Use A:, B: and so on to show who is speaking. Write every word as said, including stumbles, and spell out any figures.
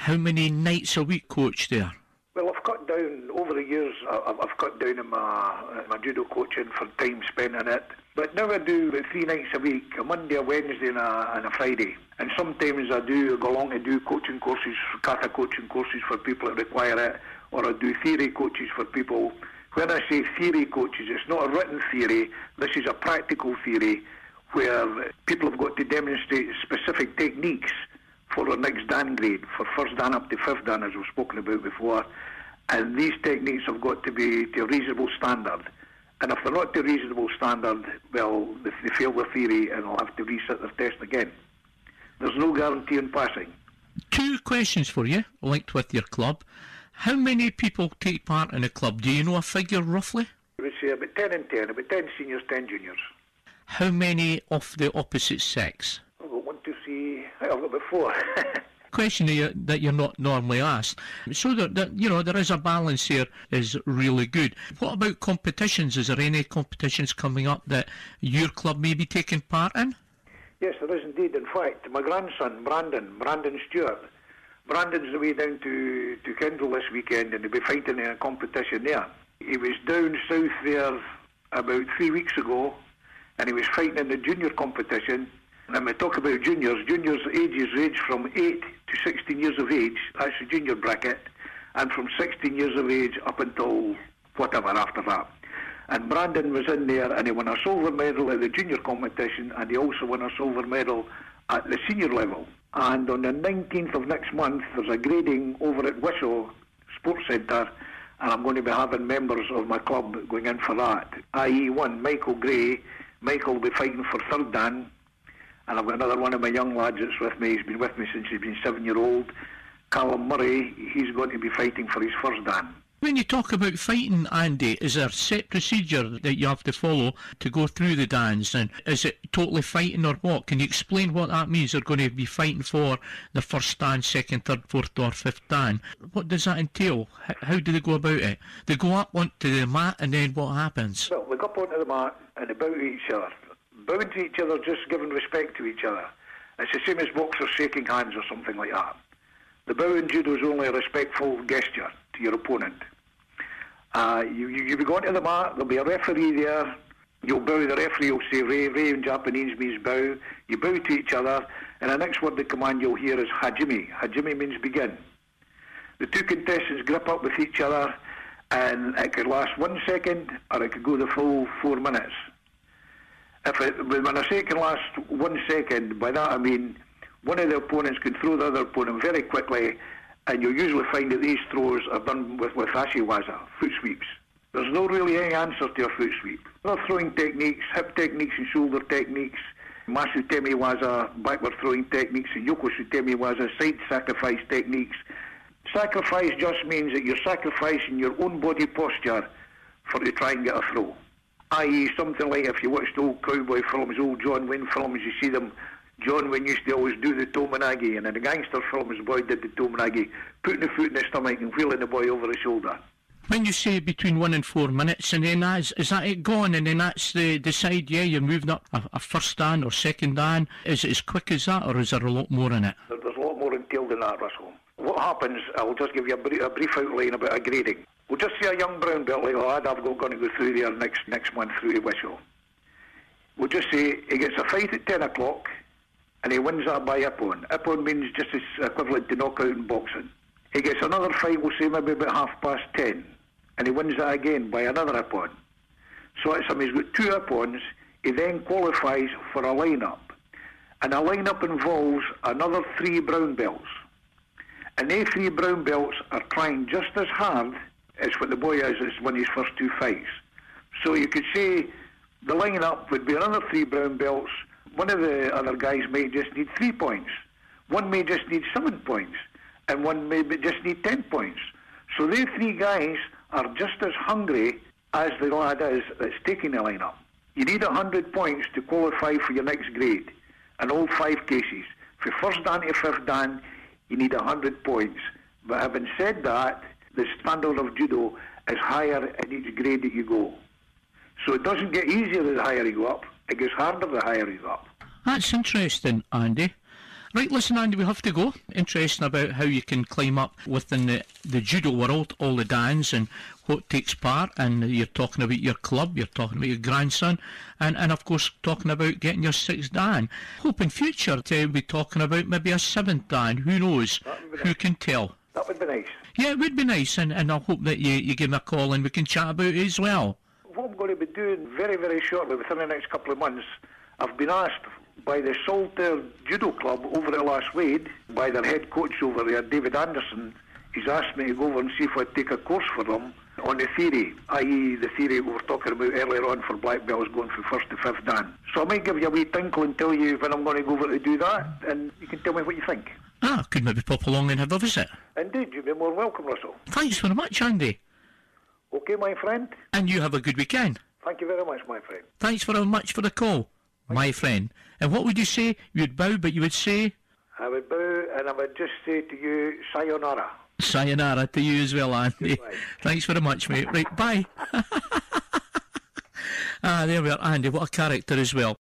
A: How many nights a week coach there?
B: Well, I've cut down, over the years, I've, I've cut down in my, my judo coaching for time spent in it. But now I do about three nights a week, a Monday, a Wednesday and a, and a Friday. And sometimes I do go along and do coaching courses, kata coaching courses for people that require it, or I do theory coaches for people. When I say theory coaches, it's not a written theory, this is a practical theory where people have got to demonstrate specific techniques for their next Dan grade, for first Dan up to fifth Dan, as we've spoken about before. And these techniques have got to be to a reasonable standard. And if they're not to a reasonable standard, well, they, they fail the theory and they'll have to reset their test again. There's no guarantee in passing.
A: Two questions for you, linked with your club. How many people take part in a club? Do you know a figure roughly?
B: I would say about ten and ten, about ten seniors, ten juniors.
A: How many of the opposite sex?
B: I've got one, two, three, I've got about four.
A: Question that you're, that you're not normally asked. So that, that, you know, there is a balance here is really good. What about competitions? Is there any competitions coming up that your club may be taking part in?
B: Yes, there is indeed. In fact, my grandson, Brandon, Brandon Stewart, Brandon's away down to, to Kendal this weekend and he'll be fighting in a competition there. He was down south there about three weeks ago and he was fighting in the junior competition. And when we talk about juniors, juniors' ages range from eight to sixteen years of age, that's the junior bracket, and from sixteen years of age up until whatever after that. And Brandon was in there and he won a silver medal at the junior competition and he also won a silver medal at the senior level. And on the nineteenth of next month, there's a grading over at Wishaw Sports Centre, and I'm going to be having members of my club going in for that. that is one, Michael Gray. Michael will be fighting for third Dan, and I've got another one of my young lads that's with me. He's been with me since he's been seven-year-old. Callum Murray, he's going to be fighting for his first Dan.
A: When you talk about fighting, Andy, is there a set procedure that you have to follow to go through the dans? And is it totally fighting or what? Can you explain what that means? They're going to be fighting for the first Dan, second, third, fourth or fifth Dan. What does that entail? How do they go about it? They go up onto the mat and then what happens?
B: Well, they go up onto the mat and they bow to each other. Bowing to each other, just giving respect to each other. It's the same as boxers shaking hands or something like that. The bow in judo is only a respectful gesture to your opponent. Uh, you, you, you go onto the mat, there'll be a referee there, you'll bow, the referee will say Rei, Rei in Japanese means bow, you bow to each other, and the next word of command you'll hear is Hajime. Hajime means begin. The two contestants grip up with each other, and it could last one second, or it could go the full four minutes. If it, when I say it can last one second, by that I mean one of the opponents can throw the other opponent very quickly, and you'll usually find that these throws are done with, with ashiwaza, foot sweeps. There's no really any answer to a foot sweep. Other throwing techniques, hip techniques and shoulder techniques, masu temiwaza, backward throwing techniques, and yoko sutemiwaza, side sacrifice techniques. Sacrifice just means that you're sacrificing your own body posture for to try and get a throw. that is something like if you watched old cowboy films, old John Wayne films, you see them. John Wayne used to always do the tomanagi, and in the gangster films, the boy did the tomanagi, putting the foot in the stomach and wheeling the boy over the shoulder.
A: When you say between one and four minutes, and then that's, is that it gone, and then that's the, the side, yeah, you're moving up a, a first Dan or second Dan? Is it as quick as that, or is there a lot more in it?
B: There, there's a lot more entailed in that, Russell. What happens, I'll just give you a, brief, a brief outline about a grading. We'll just say a young brown belt like lad I've got going to go through there next next month through to Wishaw. We'll just say he gets a fight at ten o'clock, and he wins that by ippon. Ippon means just as equivalent to knockout in boxing. He gets another fight, we'll say maybe about half past ten, and he wins that again by another ippon. So it's him, he's got two ippons. He then qualifies for a line-up, and a line-up involves another three brown belts. And they three brown belts are trying just as hard as what the boy is as won his first two fights. So you could say the line-up would be another three brown belts. One of the other guys may just need three points. One may just need seven points. And one may just need ten points. So they three guys are just as hungry as the lad is that's taking the line-up. You need one hundred points to qualify for your next grade in all five cases. For first Dan to fifth Dan, you need one hundred points. But having said that, the standard of judo is higher in each grade that you go. So it doesn't get easier the higher you go up, it gets harder the higher you go up.
A: That's interesting, Andy. Right, listen, Andy, we have to go. Interesting about how you can climb up within the, the judo world, all the dans and what takes part, and you're talking about your club, you're talking about your grandson, and, and of course talking about getting your sixth dan. Hope in future to be talking about maybe a seventh dan, who knows, who
B: nice.
A: can tell.
B: That would be nice.
A: Yeah, it would be nice, and, and I hope that you, you give me a call and we can chat about it as well.
B: What I'm going to be doing very, very shortly, within the next couple of months, I've been asked by the Saltaire Judo Club over at Las Wade, by their head coach over there, David Anderson. He's asked me to go over and see if I'd take a course for them on the theory, that is the theory we were talking about earlier on for black belts going from first to fifth dan. So I might give you a wee tinkle and tell you when I'm going to go over to do that, and you can tell me what you think.
A: Ah, could maybe pop along and have a visit.
B: Indeed, you'd be more welcome, Russell.
A: Thanks very much, Andy.
B: Okay, my friend.
A: And you have a good weekend.
B: Thank you very much, my friend.
A: Thanks very much for the call, my friend. And what would you say? You'd bow, but you would say?
B: I would bow, and I would just say to you, sayonara.
A: Sayonara to you as well, Andy.
B: Goodbye.
A: Thanks very much, mate. Right, bye. Ah, there we are, Andy. What a character as well.